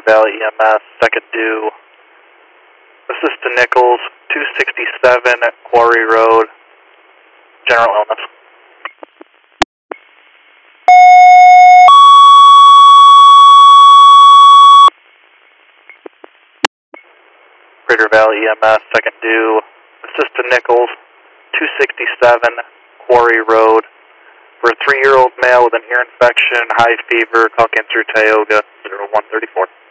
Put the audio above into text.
Valley EMS, second due. Assist to Nichols, 267 at Quarry Road, general illness. Greater Valley EMS, second due. Assist to Nichols, 267 Quarry Road, for a 3-year-old male with an ear infection, high fever, call cancer, Tioga, 0134.